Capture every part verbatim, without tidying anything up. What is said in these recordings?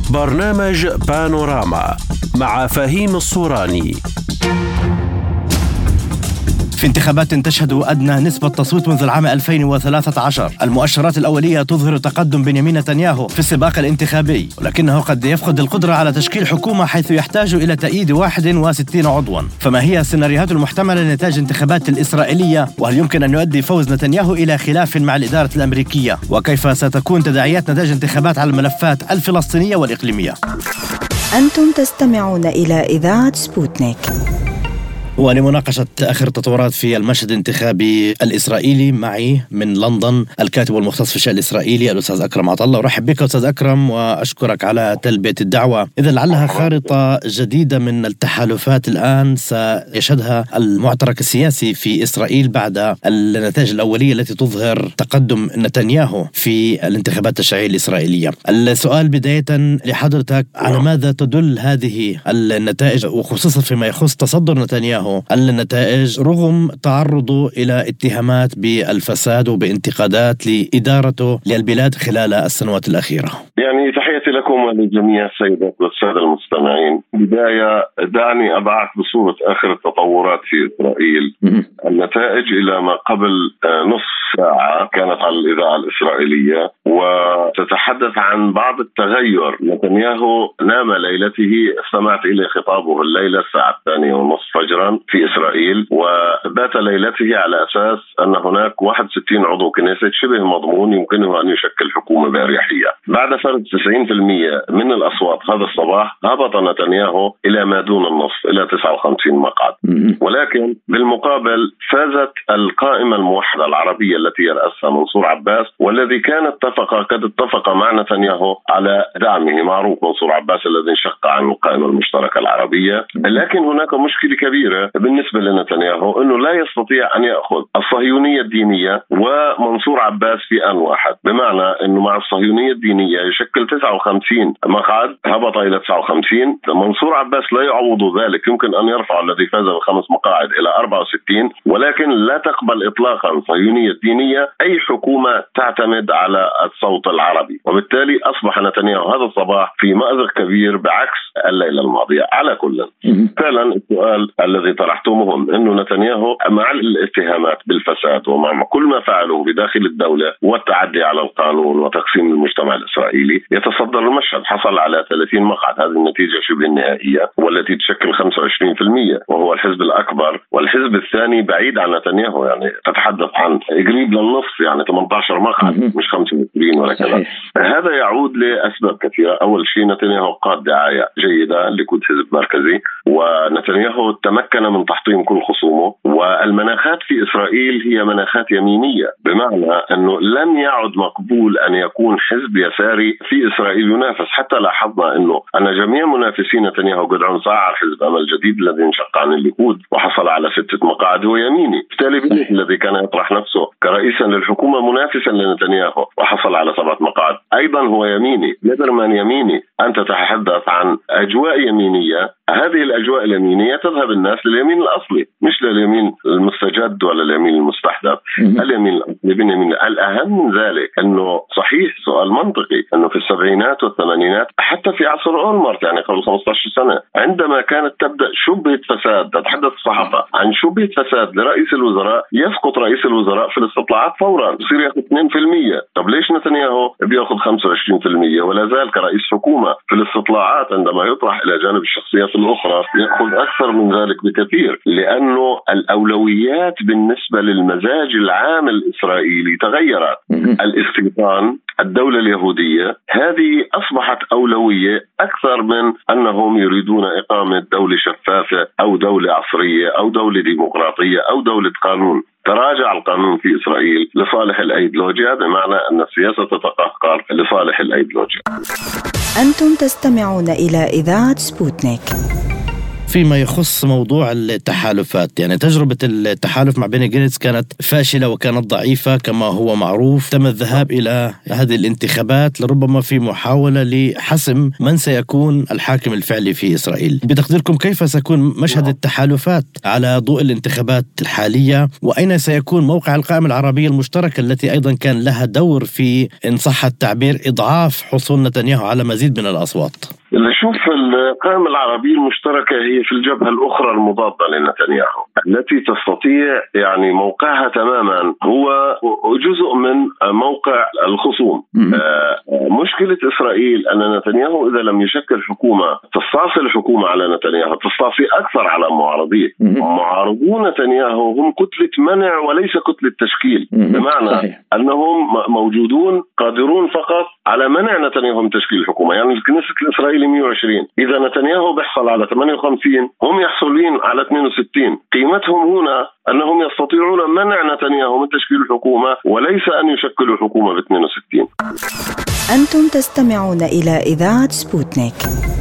برنامج بانوراما مع فهيم الصوراني. في انتخابات تشهد أدنى نسبة تصويت منذ العام ألفين وثلاثة عشر، المؤشرات الأولية تظهر تقدم بنيامين نتنياهو في السباق الانتخابي، ولكنه قد يفقد القدرة على تشكيل حكومة حيث يحتاج إلى تأييد واحد وستين عضوا. فما هي السيناريوهات المحتملة لنتاج الانتخابات الإسرائيلية؟ وهل يمكن أن يؤدي فوز نتنياهو إلى خلاف مع الإدارة الأمريكية؟ وكيف ستكون تداعيات نتاج الانتخابات على الملفات الفلسطينية والإقليمية؟ أنتم تستمعون إلى إذاعة سبوتنيك. ولمناقشة آخر التطورات في المشهد الانتخابي الإسرائيلي معي من لندن الكاتب والمختص في الشأن الإسرائيلي الأستاذ أكرم عطلة. ورحب بك أستاذ أكرم وأشكرك على تلبية الدعوة. إذا لعلها خارطة جديدة من التحالفات الآن سيشهدها المعترك السياسي في إسرائيل بعد النتائج الأولية التي تظهر تقدم نتنياهو في الانتخابات التشريعية الإسرائيلية. السؤال بداية لحضرتك، على ماذا تدل هذه النتائج وخصوصا فيما يخص تصدر نتنياهو النتائج رغم تعرضه إلى اتهامات بالفساد وبانتقادات لإدارته للبلاد خلال السنوات الأخيرة؟ يعني تحياتي لكم ولجميع السيدات والسادة المستمعين. بداية دعني أبعث بصورة آخر التطورات في إسرائيل. النتائج إلى ما قبل نصف ساعة كانت على الإذاعة الإسرائيلية وتتحدث عن بعض التغير. نتنياهو نام ليلته، استمعت إلى خطابه الليلة الساعة الثانية ونصف فجرا في إسرائيل، وبات ليلته على أساس أن هناك واحد وستين عضو كنيسة شبه مضمون يمكنه أن يشكل حكومة بأريحية. بعد فرض تسعين بالمئة من الأصوات هذا الصباح هبط نتنياهو إلى ما دون النصف، إلى تسعة وخمسين مقعد. ولكن بالمقابل فازت القائمة الموحدة العربية التي يرأسها منصور عباس، والذي كان اتفق قد اتفق مع نتنياهو على دعمه. معروف منصور عباس الذي انشق عن القائمة المشتركة العربية. لكن هناك مشكلة كبيرة بالنسبة لنتنياهو، أنه لا يستطيع أن يأخذ الصهيونية الدينية ومنصور عباس في آن واحد، بمعنى أنه مع الصهيونية الدينية يشكل تسعة وخمسين مقعد، هبط إلى تسعة وخمسين. منصور عباس لا يعوض ذلك، يمكن أن يرفع الذي فاز بخمس مقاعد إلى أربعة وستين، ولكن لا تقبل إطلاقا الصهيونية الدينية أي حكومة تعتمد على الصوت العربي. وبالتالي أصبح نتنياهو هذا الصباح في مأزق كبير بعكس الليلة الماضية. على كل فعلا السؤال الذي طرحته مهم، أنه نتنياهو مع الاتهامات بالفساد ومع كل ما فعله بداخل الدولة والتعدي على القانون وتقسيم المجتمع الإسرائيلي يتصدر المشهد. حصل على ثلاثين مقعد، هذه النتيجة شبه النهائية والتي تشكل خمسة وعشرين بالمئة، وهو الحزب الأكبر. والحزب الثاني بعيد عن نتنياهو، يعني تتحدث عن قريب للنصف، يعني ثمانية عشر مقعد مش خمسة وعشرين ولا كذا. هذا يعود لأسباب كثيرة. أول شيء نتنياهو قاد دعاية جيدة لكود حزب مركزي، ونتنياهو تمكن من تحطيم كل خصومه. والمناخات في إسرائيل هي مناخات يمينية، بمعنى أنه لم يعد مقبول أن يكون حزب يساري في إسرائيل ينافس. حتى لاحظنا أنه أن جميع منافسين نتنياهو قد صار حزب أمل جديد الذي انشق عن الليكود وحصل على ستة مقاعد هو يميني. بالتالي بنت الذي كان يطرح نفسه كرئيسا للحكومة منافسا لنتنياهو وحصل على سبعة مقاعد أيضا هو يميني. ليبرمان يميني. أنت تتحدث عن أجواء يمينية، هذه الأجواء اليمينية تذهب الناس لليمين الأصلي مش لليمين المستجد ولا اليمين المستحدث. اليمين الأصلي باليمين. الأهم من ذلك أنه صحيح سؤال منطقي أنه في السبعينات والثمانينات حتى في عصر أولمرت، يعني قبل خمسة عشر سنة، عندما كانت تبدأ شبهة فساد، تتحدث الصحافة عن شبهة فساد لرئيس الوزراء، يسقط رئيس الوزراء في الاستطلاعات فورا، يصير يأخذ اثنين بالمئة. طب ليش نتنياهو بيأخذ خمسة وعشرين بالمئة ولا زال كرئيس حكومة في الاستطلاعات عندما يطرح إلى جانب الشخصيات الأخرى يأخذ أكثر من ذلك بكثير؟ لأنه الأولويات بالنسبة للمزاج العام الإسرائيلي تغيرت. الاستيطان، الدولة اليهودية، هذه أصبحت أولوية أكثر من أنهم يريدون إقامة دولة شفافة أو دولة عصرية أو دولة ديمقراطية أو دولة قانون. تراجع القانون في إسرائيل لصالح الأيديولوجيا، بمعنى أن السياسة تتقهقر لصالح الأيديولوجيا. أنتم تستمعون إلى إذاعة سبوتنيك. فيما يخص موضوع التحالفات، يعني تجربة التحالف مع بيني جانتس كانت فاشلة وكانت ضعيفة كما هو معروف. تم الذهاب إلى هذه الانتخابات لربما في محاولة لحسم من سيكون الحاكم الفعلي في إسرائيل. بتقديركم كيف سيكون مشهد التحالفات على ضوء الانتخابات الحالية، وأين سيكون موقع القائمة العربية المشتركة التي أيضا كان لها دور في إن صح التعبير إضعاف حصول نتنياهو على مزيد من الأصوات؟ اللي شوف القائمة العربية المشتركة هي في الجبهة الأخرى المضادة لنتنياهو التي تستطيع يعني موقعها تماما هو جزء من موقع الخصوم. آه مشكلة إسرائيل أن نتنياهو إذا لم يشكل حكومة تستعصي الحكومة على نتنياهو تستعصي أكثر على معارضيه. معارضو نتنياهو هم كتلة منع وليس كتلة تشكيل، بمعنى أنهم موجودون قادرون فقط على منع نتنياهو من تشكيل الحكومة. يعني الكنيسة الإسرائيلي مئة وعشرين، إذا نتنياهو بيحصل على ثمانية وخمسين هم يحصلين على اثنين وستين. قيمتهم هنا أنهم يستطيعون منع نتنياهو من تشكيل الحكومة وليس أن يشكلوا الحكومة ب اثنين وستين. أنتم تستمعون إلى إذاعة سبوتنيك.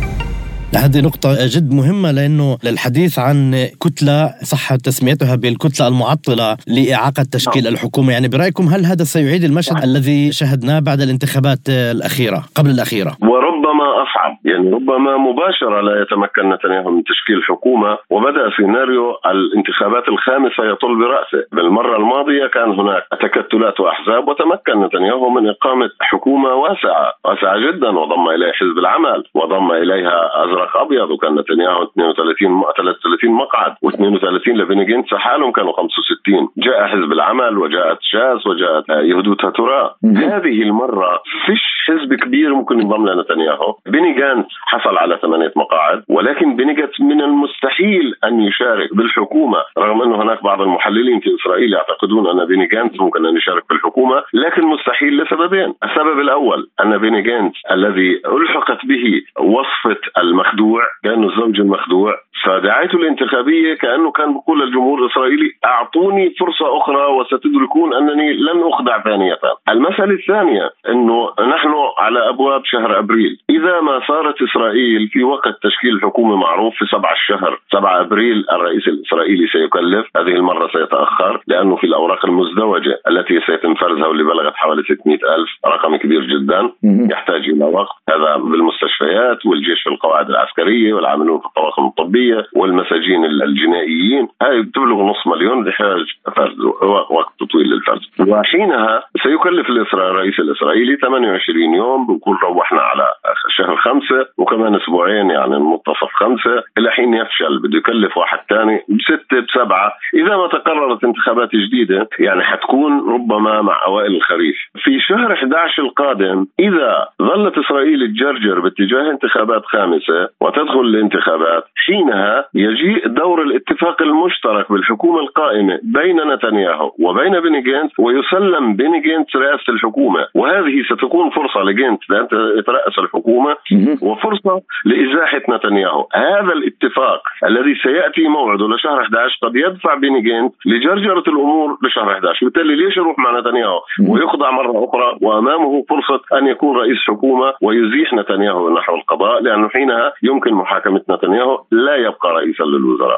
هذه نقطة جد مهمة، لأنه للحديث عن كتلة صح تسميتها بالكتلة المعطلة لإعاقة تشكيل الحكومة، يعني برأيكم هل هذا سيعيد المشهد الذي شهدناه بعد الانتخابات الأخيرة قبل الأخيرة؟ وربما أصعب، يعني ربما مباشرة لا يتمكن نتنياهو من تشكيل حكومة، وبدأ سيناريو الانتخابات الخامسة يطل برأسه. بالمرة الماضية كان هناك تكتلات وأحزاب وتمكن نتنياهو من إقامة حكومة واسعة واسعة جدا، وضم إليها حزب العمل وضم إليها أزرق أبيض، وكان نتنياهو اثنين وثلاثين ثلاثة وثلاثين مقعد واثنين وثلاثين لبني جانتس حالهم كانوا خمسة وستين. جاء حزب العمل وجاءت شاس وجاءت يهودوت هتراء. هذه المرة فيش حزب كبير ممكن ينضم لنتنياهو. بني جانتس حصل على ثمانية مقاعد، ولكن بني جانتس من المستحيل أن يشارك بالحكومة، رغم أنه هناك بعض المحللين في إسرائيل يعتقدون أن بني جانتس ممكن أن يشارك بالحكومة، لكن مستحيل لسببين. السبب الأول أن بني جانتس الذي ألحقت به وصفة المخدوع كأنه الزوج المخدوع، فدعايته الانتخابية كأنه كان بيقول للجمهور الإسرائيلي أعطوني فرصة أخرى وستدركون أنني لن أخدع ثانية. المسألة الثانية أنه نحن على أبواب شهر أبريل، إذا ما صارت إسرائيل في وقت تشكيل الحكومة معروف في سبعة الشهر سبعة أبريل الرئيس الإسرائيلي سيكلف، هذه المرة سيتأخر لأنه في الأوراق المزدوجة التي سيتم فرزها واللي بلغت حوالي ستمائة ألف، رقم كبير جدا يحتاج إلى وقت. هذا بالمستشفيات والجيش في القواعد العسكرية والعاملون في الطواقم الطبية والمساجين الجنائيين، هاي بتبلغ نصف مليون، يحتاج فرز وقت طويل للفرز. وحينها سيكلف الرئيس الإسرائيلي ثمانية وعشرين يوم، بنكون روحنا على شهر خمسة وكمان أسبوعين يعني منتصف خمسة، إلى حين يفشل بده يكلف واحد تاني بستة بسبعة. إذا ما تقررت انتخابات جديدة يعني حتكون ربما مع أوائل الخريف. في شهر أحد عشر القادم إذا ظلت إسرائيل تجرجر باتجاه انتخابات خامسة وتدخل الانتخابات، حينها يجيء دور الاتفاق المشترك بالحكومة القائمة بين نتنياهو وبين بني جانتس، ويسلم بني جانتس رئاسة الحكومة، وهذه ستكون فرصة لجانتس لأن يترأس الحكومة وفرصة لإزاحة نتنياهو. هذا الاتفاق الذي سيأتي موعده لشهر أحد عشر قد يدفع بني جانتس لجرجرة الأمور لشهر أحد عشر، بالتالي ليش يروح مع نتنياهو ويخضع مرة أخرى وأمامه فرصة أن يكون رئيس حكومة ويزيح نتنياهو نحو القضاء، لأنه حينها يمكن محاكمة نتنياهو، لا يبقى رئيسا للوزراء.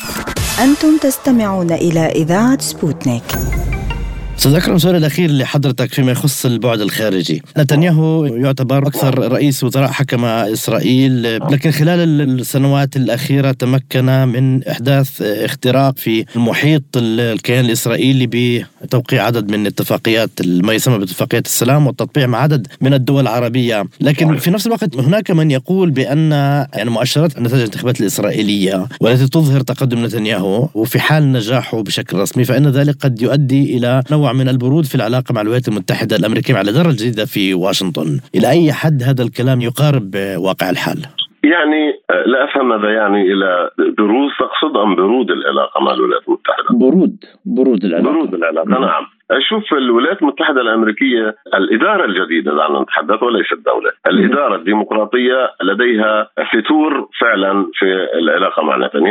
أنتم تستمعون إلى إذاعة سبوتنيك. أستاذ أكرم، سؤال الأخير لحضرتك فيما يخص البعد الخارجي. نتنياهو يعتبر أكثر رئيس وزراء حكم إسرائيل، لكن خلال السنوات الأخيرة تمكن من إحداث اختراق في المحيط الكيان الإسرائيلي بتوقيع عدد من اتفاقيات ما يسمى باتفاقيات السلام والتطبيع مع عدد من الدول العربية. لكن في نفس الوقت هناك من يقول بأن يعني مؤشرات نتائج الانتخابات الإسرائيلية والتي تظهر تقدم نتنياهو وفي حال نجاحه بشكل رسمي فإن ذلك قد يؤدي إلى نوع من البرود في العلاقة مع الولايات المتحدة الأمريكية على الإدارة الجديدة في واشنطن. إلى أي حد هذا الكلام يقارب واقع الحال؟ يعني لا أفهم ماذا يعني إلى برود، تقصد أم برود العلاقة مع الولايات المتحدة؟ برود برود العلاقة برود العلاقة نعم. أشوف الولايات المتحدة الأمريكية الإدارة الجديدة دعنا نتحدث وليس الدولة، الإدارة الديمقراطية لديها فتور فعلا في العلاقة مع نتنياهو،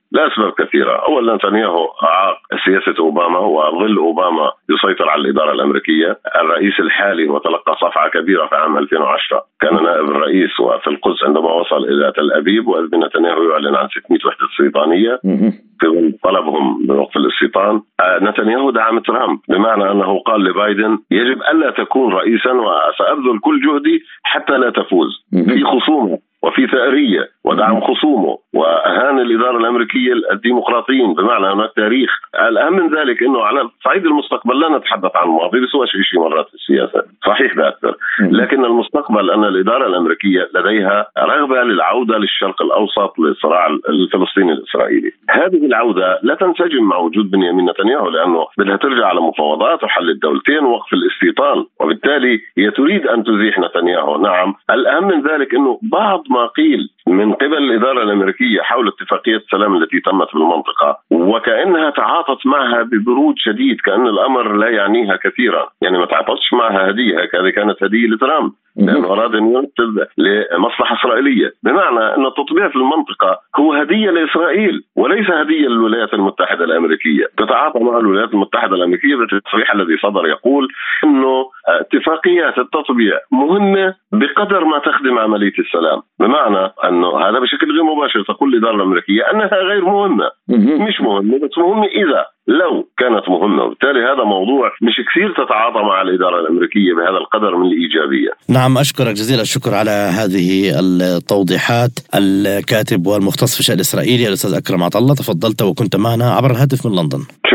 لأسباب كثيرة. أولا نتنياهو أعاق سياسة أوباما، وظل أوباما يسيطر على الإدارة الأمريكية. الرئيس الحالي وتلقى صفعة كبيرة في عام ألفين وعشرة، كان نائب الرئيس وفي القدس عندما وصل إلى تل أبيب، وإذ نتنياهو يعلن عن ستمائة وحدة استيطانية في طلبهم بوقف الاستيطان. نتنياهو دعم ترامب، بمعنى أنه قال لبايدن يجب ألا تكون رئيسا وسأبذل كل جهدي حتى لا تفوز. في خصومه وفي ثأرية ودعم خصومه، وأهان الإدارة الأمريكية الديمقراطيين، بمعنى هناك تاريخ. الأهم من ذلك أنه على صعيد المستقبل لا نتحدث عن الماضي، بسوى شيء مرات في السياسة صحيح ده أكثر، لكن المستقبل أن الإدارة الأمريكية لديها رغبة للعودة للشرق الأوسط للصراع الفلسطيني الإسرائيلي. هذه العودة لا تنسجم مع وجود بنيامين نتنياهو، لأنه بدها ترجع على مفاوضات وحل الدولتين ووقف الاستيطان، وبالتالي هي تريد أن تزيح نتنياهو. نعم، الأهم من ذلك أنه بعض ما قيل من قبل الإدارة الأمريكية حول اتفاقية السلام التي تمت في المنطقة، وكأنها تعاطت معها ببرود شديد، كأن الأمر لا يعنيها كثيرا. يعني ما تعاطتش معها هدية، هذه كانت هدية لترامب لأنه أراد أن ينفذ لمصلحة إسرائيلية، بمعنى أن التطبيع في المنطقة هو هدية لإسرائيل وليس هدية للولايات المتحدة الأمريكية. تتعاطى مع الولايات المتحدة الأمريكية بالتصريح الذي صدر يقول أنه اتفاقيات التطبيع مهمة بقدر ما تخدم عملية السلام، بمعنى أنه هذا بشكل غير مباشر تقول الإدارة الأمريكية أنها غير مهمة. مش مهمة، بس مهمة إذا لو كانت مهمة، وبالتالي هذا موضوع مش كثير تتعاطى مع الإدارة الأمريكية بهذا القدر من الإيجابية. نعم، أشكرك جزيل الشكر على هذه التوضيحات. الكاتب والمختص في الشأن الإسرائيلي الأستاذ أكرم عطلة، تفضلت وكنت معنا عبر الهاتف من لندن.